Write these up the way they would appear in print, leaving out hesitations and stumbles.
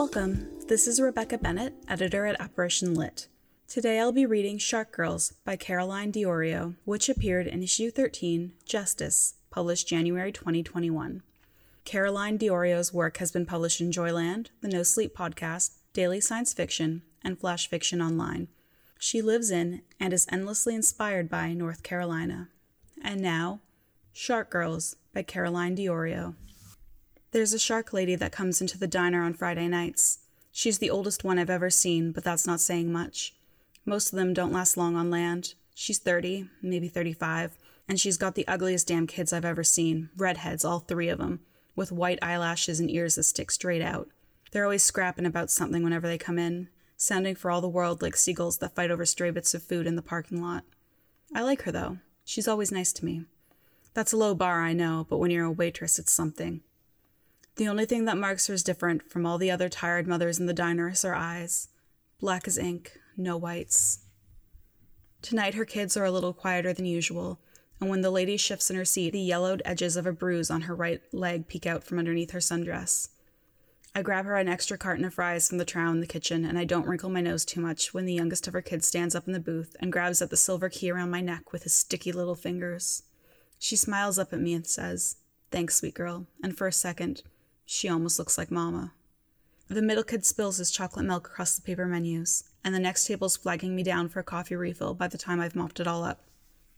Welcome. This is Rebecca Bennett, editor at Apparition Lit. Today I'll be reading Shark Girls by Caroline D'Iorio, which appeared in issue 13, Justice, published January 2021. Caroline D'Iorio's work has been published in Joyland, the No Sleep Podcast, Daily Science Fiction, and Flash Fiction Online. She lives in and is endlessly inspired by North Carolina. And now, Shark Girls by Caroline D'Iorio. There's a shark lady that comes into the diner on Friday nights. She's the oldest one I've ever seen, but that's not saying much. Most of them don't last long on land. She's 30, maybe 35, and she's got the ugliest damn kids I've ever seen, redheads, all three of them, with white eyelashes and ears that stick straight out. They're always scrapping about something whenever they come in, sounding for all the world like seagulls that fight over stray bits of food in the parking lot. I like her, though. She's always nice to me. That's a low bar, I know, but when you're a waitress, it's something. The only thing that marks her as different from all the other tired mothers in the diner is her eyes. Black as ink, no whites. Tonight her kids are a little quieter than usual, and when the lady shifts in her seat, the yellowed edges of a bruise on her right leg peek out from underneath her sundress. I grab her an extra carton of fries from the trough in the kitchen, and I don't wrinkle my nose too much when the youngest of her kids stands up in the booth and grabs at the silver key around my neck with his sticky little fingers. She smiles up at me and says, "Thanks, sweet girl," and for a second, she almost looks like Mama. The middle kid spills his chocolate milk across the paper menus, and the next table's flagging me down for a coffee refill by the time I've mopped it all up.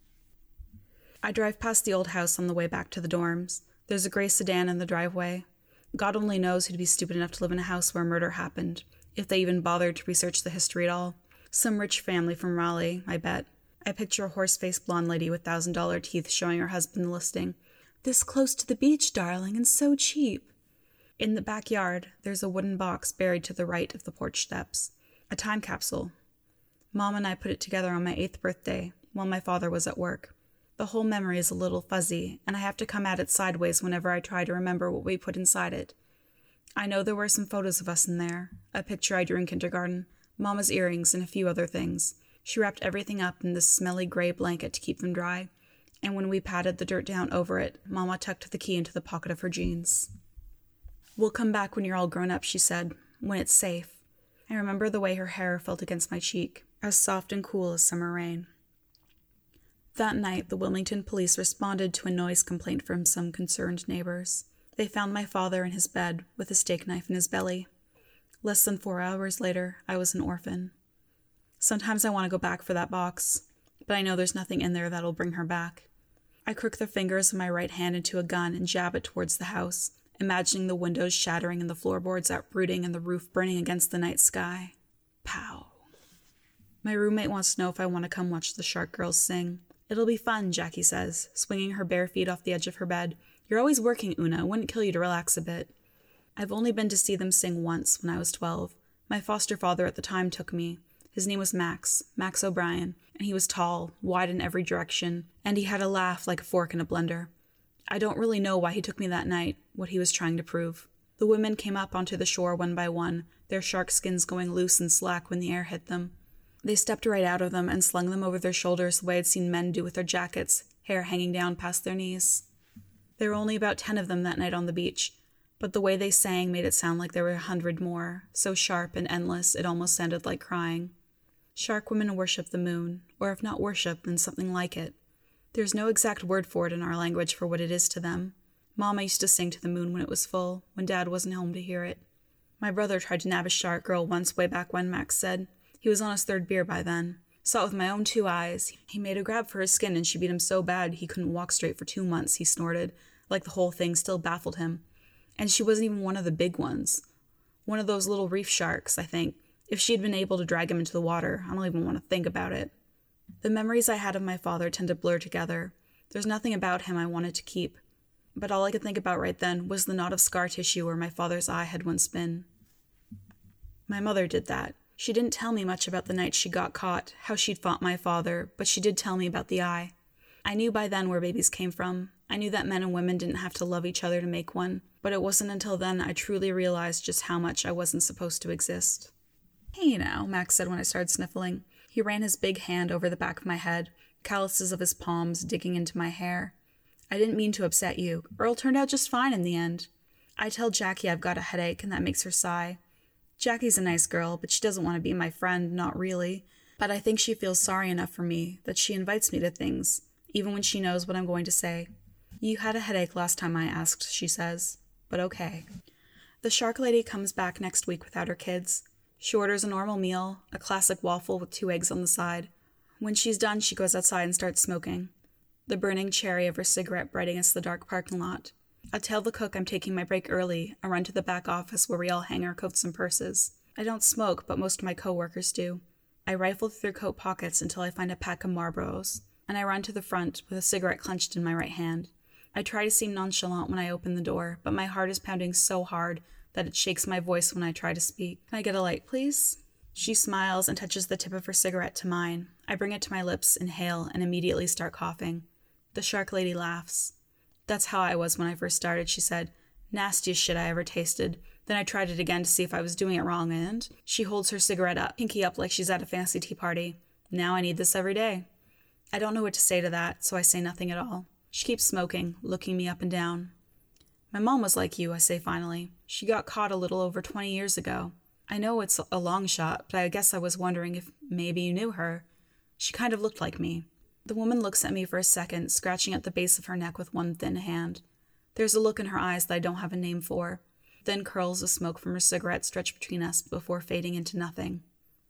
I drive past the old house on the way back to the dorms. There's a gray sedan in the driveway. God only knows who'd be stupid enough to live in a house where murder happened, if they even bothered to research the history at all. Some rich family from Raleigh, I bet. I picture a horse-faced blonde lady with $1,000 teeth showing her husband the listing. "This close to the beach, darling, and so cheap." In the backyard, there's a wooden box buried to the right of the porch steps. A time capsule. Mom and I put it together on my 8th birthday, while my father was at work. The whole memory is a little fuzzy, and I have to come at it sideways whenever I try to remember what we put inside it. I know there were some photos of us in there, a picture I drew in kindergarten, Mama's earrings, and a few other things. She wrapped everything up in this smelly gray blanket to keep them dry, and when we patted the dirt down over it, Mama tucked the key into the pocket of her jeans. "We'll come back when you're all grown up," she said, "when it's safe." I remember the way her hair felt against my cheek, as soft and cool as summer rain. That night, the Wilmington police responded to a noise complaint from some concerned neighbors. They found my father in his bed with a steak knife in his belly. Less than 4 hours later, I was an orphan. Sometimes I want to go back for that box, but I know there's nothing in there that'll bring her back. I crook the fingers of my right hand into a gun and jab it towards the house, imagining the windows shattering and the floorboards uprooting and the roof burning against the night sky. Pow. My roommate wants to know if I want to come watch the Shark Girls sing. "It'll be fun," Jackie says, swinging her bare feet off the edge of her bed. "You're always working, Una. It wouldn't kill you to relax a bit." I've only been to see them sing once when I was 12. My foster father at the time took me. His name was Max O'Brien, and he was tall, wide in every direction, and he had a laugh like a fork in a blender. I don't really know why he took me that night, what he was trying to prove. The women came up onto the shore one by one, their shark skins going loose and slack when the air hit them. They stepped right out of them and slung them over their shoulders the way I'd seen men do with their jackets, hair hanging down past their knees. There were only about 10 of them that night on the beach, but the way they sang made it sound like there were 100 more, so sharp and endless it almost sounded like crying. Shark women worship the moon, or if not worship, then something like it. There's no exact word for it in our language for what it is to them. Mama used to sing to the moon when it was full, when Dad wasn't home to hear it. My brother tried to nab a shark girl once way back when, Max said. He was on his 3rd beer by then. Saw it with my own 2 eyes. He made a grab for his skin and she beat him so bad he couldn't walk straight for 2 months, he snorted, like the whole thing still baffled him. And she wasn't even one of the big ones. One of those little reef sharks, I think. If she'd been able to drag him into the water, I don't even want to think about it. The memories I had of my father tend to blur together. There's nothing about him I wanted to keep. But all I could think about right then was the knot of scar tissue where my father's eye had once been. My mother did that. She didn't tell me much about the night she got caught, how she'd fought my father, but she did tell me about the eye. I knew by then where babies came from. I knew that men and women didn't have to love each other to make one, but it wasn't until then I truly realized just how much I wasn't supposed to exist. "Hey now," Max said when I started sniffling. He ran his big hand over the back of my head, calluses of his palms digging into my hair. "I didn't mean to upset you. Earl turned out just fine in the end." I tell Jackie I've got a headache, and that makes her sigh. Jackie's a nice girl, but she doesn't want to be my friend, not really. But I think she feels sorry enough for me that she invites me to things, even when she knows what I'm going to say. You had a headache last time I asked, she says. But okay. The shark lady comes back next week without her kids. She orders a normal meal, a classic waffle with 2 eggs on the side. When she's done, she goes outside and starts smoking, the burning cherry of her cigarette bright against the dark parking lot. I tell the cook I'm taking my break early and run to the back office where we all hang our coats and purses. I don't smoke, but most of my co-workers do. I rifle through their coat pockets until I find a pack of Marlboros, and I run to the front with a cigarette clenched in my right hand. I try to seem nonchalant when I open the door, but my heart is pounding so hard that it shakes my voice when I try to speak. Can I get a light, please? She smiles and touches the tip of her cigarette to mine. I bring it to my lips, inhale, and immediately start coughing. The shark lady laughs. That's how I was when I first started, she said. Nastiest shit I ever tasted. Then I tried it again to see if I was doing it wrong, and she holds her cigarette up, pinky up like she's at a fancy tea party. Now I need this every day. I don't know what to say to that, so I say nothing at all. She keeps smoking, looking me up and down. My mom was like you, I say finally. She got caught a little over 20 years ago. I know it's a long shot, but I guess I was wondering if maybe you knew her. She kind of looked like me. The woman looks at me for a second, scratching at the base of her neck with one thin hand. There's a look in her eyes that I don't have a name for. Thin curls of smoke from her cigarette stretch between us before fading into nothing.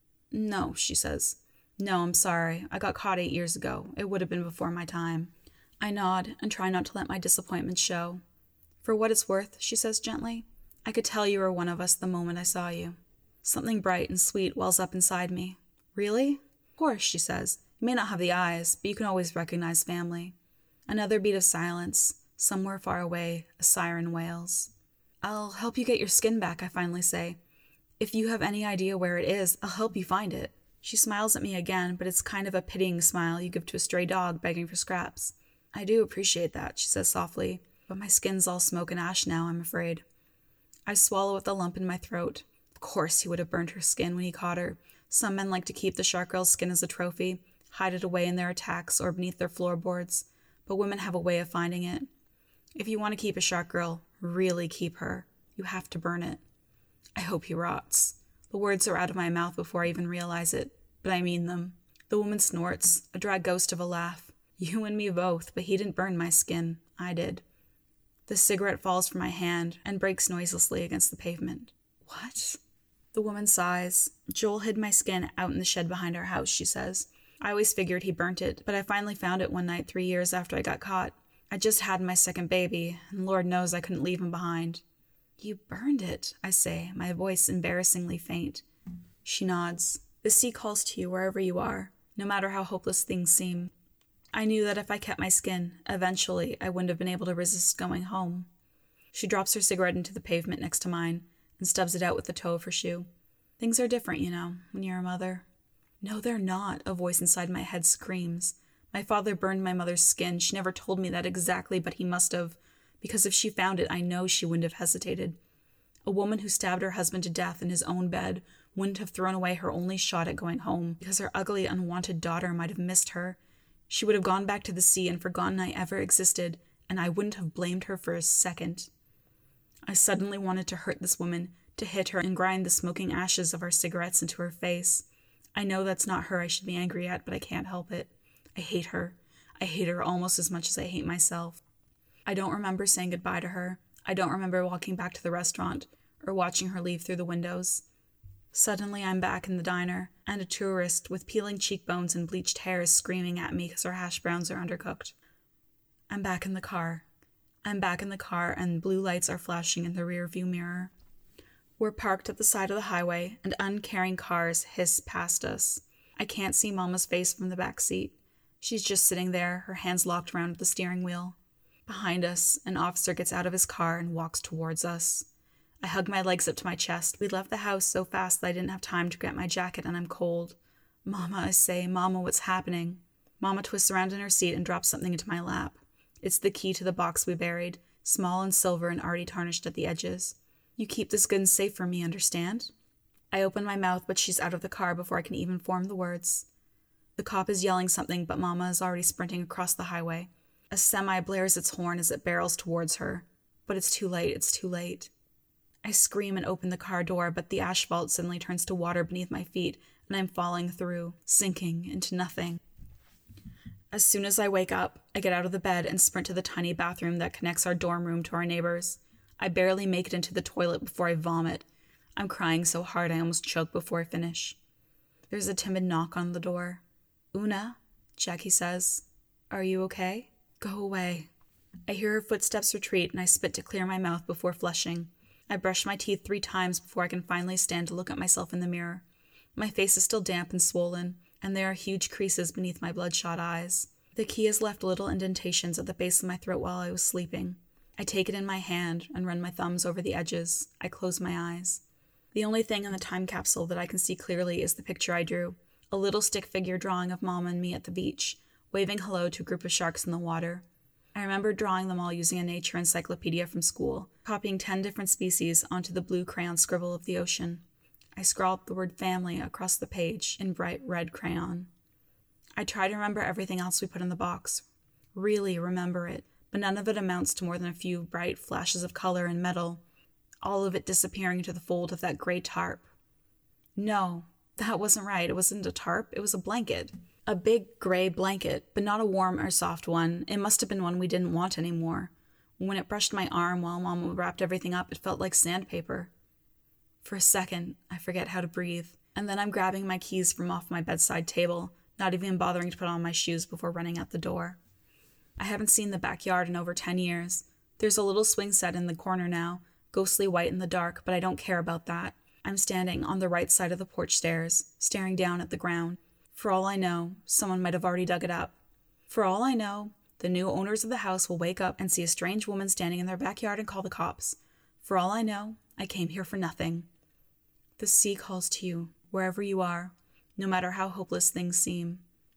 No, she says. No, I'm sorry. I got caught 8 years ago. It would have been before my time. I nod and try not to let my disappointment show. For what it's worth, she says gently, I could tell you were one of us the moment I saw you. Something bright and sweet wells up inside me. Really? Of course, she says. You may not have the eyes, but you can always recognize family. Another beat of silence. Somewhere far away, a siren wails. I'll help you get your skin back, I finally say. If you have any idea where it is, I'll help you find it. She smiles at me again, but it's kind of a pitying smile you give to a stray dog begging for scraps. I do appreciate that, she says softly, but my skin's all smoke and ash now, I'm afraid. I swallow with a lump in my throat. Of course he would have burned her skin when he caught her. Some men like to keep the shark girl's skin as a trophy, hide it away in their attacks or beneath their floorboards, but women have a way of finding it. If you want to keep a shark girl, really keep her, you have to burn it. I hope he rots. The words are out of my mouth before I even realize it, but I mean them. The woman snorts, a dry ghost of a laugh. You and me both, but he didn't burn my skin. I did. The cigarette falls from my hand and breaks noiselessly against the pavement. What? The woman sighs. Joel hid my skin out in the shed behind our house, she says. I always figured he burnt it, but I finally found it one night 3 years after I got caught. I just had my second baby, and Lord knows I couldn't leave him behind. You burned it, I say, my voice embarrassingly faint. She nods. The sea calls to you wherever you are, no matter how hopeless things seem. I knew that if I kept my skin, eventually I wouldn't have been able to resist going home. She drops her cigarette into the pavement next to mine and stubs it out with the toe of her shoe. Things are different, you know, when you're a mother. No, they're not, a voice inside my head screams. My father burned my mother's skin. She never told me that exactly, but he must have, because if she found it, I know she wouldn't have hesitated. A woman who stabbed her husband to death in his own bed wouldn't have thrown away her only shot at going home because her ugly, unwanted daughter might have missed her. She would have gone back to the sea and forgotten I ever existed, and I wouldn't have blamed her for a second. I suddenly wanted to hurt this woman, to hit her and grind the smoking ashes of our cigarettes into her face. I know that's not her I should be angry at, but I can't help it. I hate her. I hate her almost as much as I hate myself. I don't remember saying goodbye to her. I don't remember walking back to the restaurant or watching her leave through the windows. Suddenly I'm back in the diner, and a tourist with peeling cheekbones and bleached hair is screaming at me because her hash browns are undercooked. I'm back in the car. And blue lights are flashing in the rearview mirror. We're parked at the side of the highway, and uncaring cars hiss past us. I can't see Mama's face from the back seat. She's just sitting there, her hands locked around the steering wheel. Behind us, an officer gets out of his car and walks towards us. I hug my legs up to my chest. We left the house so fast that I didn't have time to get my jacket and I'm cold. Mama, I say, Mama, what's happening? Mama twists around in her seat and drops something into my lap. It's the key to the box we buried, small and silver and already tarnished at the edges. You keep this good and safe for me, understand? I open my mouth, but she's out of the car before I can even form the words. The cop is yelling something, but Mama is already sprinting across the highway. A semi blares its horn as it barrels towards her. But it's too late. I scream and open the car door, but the asphalt suddenly turns to water beneath my feet, and I'm falling through, sinking into nothing. As soon as I wake up, I get out of the bed and sprint to the tiny bathroom that connects our dorm room to our neighbors. I barely make it into the toilet before I vomit. I'm crying so hard I almost choke before I finish. There's a timid knock on the door. "Una," Jackie says. "Are you okay?" "Go away." I hear her footsteps retreat and I spit to clear my mouth before flushing. I brush my teeth 3 times before I can finally stand to look at myself in the mirror. My face is still damp and swollen, and there are huge creases beneath my bloodshot eyes. The key has left little indentations at the base of my throat while I was sleeping. I take it in my hand and run my thumbs over the edges. I close my eyes. The only thing in the time capsule that I can see clearly is the picture I drew, a little stick figure drawing of Mom and me at the beach, waving hello to a group of sharks in the water. I remember drawing them all using a nature encyclopedia from school, copying 10 different species onto the blue crayon scribble of the ocean. I scrawled the word family across the page in bright red crayon. I try to remember everything else we put in the box. Really remember it, but none of it amounts to more than a few bright flashes of color and metal, all of it disappearing into the fold of that gray tarp. No, that wasn't right. It wasn't a tarp, it was a blanket. A big gray blanket, but not a warm or soft one. It must have been one we didn't want anymore. When it brushed my arm while Mom wrapped everything up, it felt like sandpaper. For a second, I forget how to breathe, and then I'm grabbing my keys from off my bedside table, not even bothering to put on my shoes before running out the door. I haven't seen the backyard in over 10 years. There's a little swing set in the corner now, ghostly white in the dark, but I don't care about that. I'm standing on the right side of the porch stairs, staring down at the ground. For all I know, someone might have already dug it up. For all I know, the new owners of the house will wake up and see a strange woman standing in their backyard and call the cops. For all I know, I came here for nothing. The sea calls to you, wherever you are, no matter how hopeless things seem.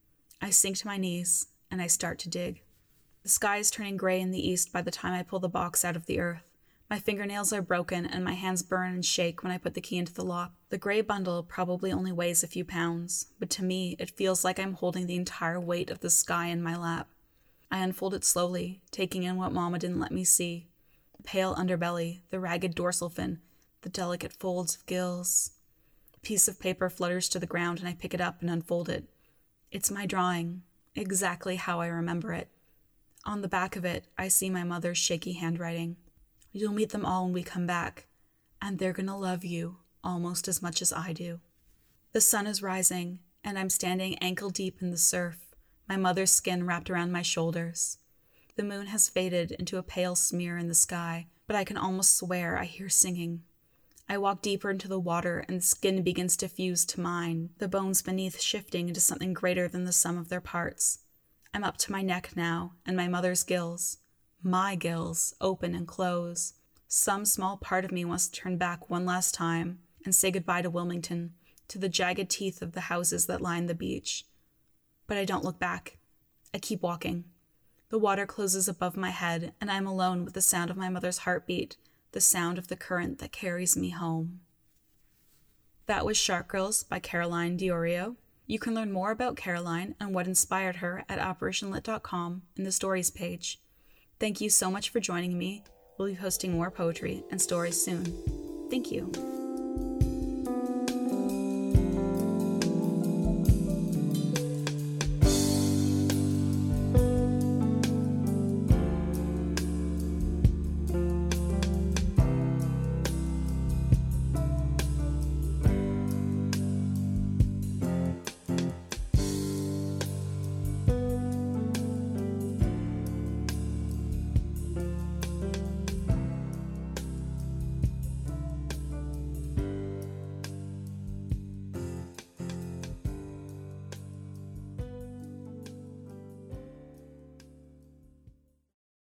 I sink to my knees, and I start to dig. The sky is turning gray in the east by the time I pull the box out of the earth. My fingernails are broken, and my hands burn and shake when I put the key into the lock. The gray bundle probably only weighs a few pounds, but to me, it feels like I'm holding the entire weight of the sky in my lap. I unfold it slowly, taking in what Mama didn't let me see. The pale underbelly, the ragged dorsal fin, the delicate folds of gills. A piece of paper flutters to the ground, and I pick it up and unfold it. It's my drawing, exactly how I remember it. On the back of it, I see my mother's shaky handwriting. "You'll meet them all when we come back, and they're gonna love you almost as much as I do." The sun is rising, and I'm standing ankle-deep in the surf, my mother's skin wrapped around my shoulders. The moon has faded into a pale smear in the sky, but I can almost swear I hear singing. I walk deeper into the water, and the skin begins to fuse to mine, the bones beneath shifting into something greater than the sum of their parts. I'm up to my neck now, and my mother's gills. My gills open and close. Some small part of me wants to turn back one last time and say goodbye to Wilmington, to the jagged teeth of the houses that line the beach. But I don't look back. I keep walking. The water closes above my head, and I'm alone with the sound of my mother's heartbeat, the sound of the current that carries me home. That was Shark Girls by Caroline Diorio. You can learn more about Caroline and what inspired her at operationlit.com in the stories page. Thank you so much for joining me. We'll be posting more poetry and stories soon. Thank you.